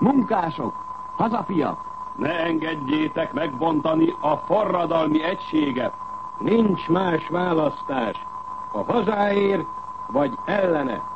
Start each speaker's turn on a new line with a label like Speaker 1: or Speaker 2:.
Speaker 1: Munkások, hazafiak!
Speaker 2: Ne engedjétek megbontani a forradalmi egységet!
Speaker 3: Nincs más választás, a hazáért vagy ellene.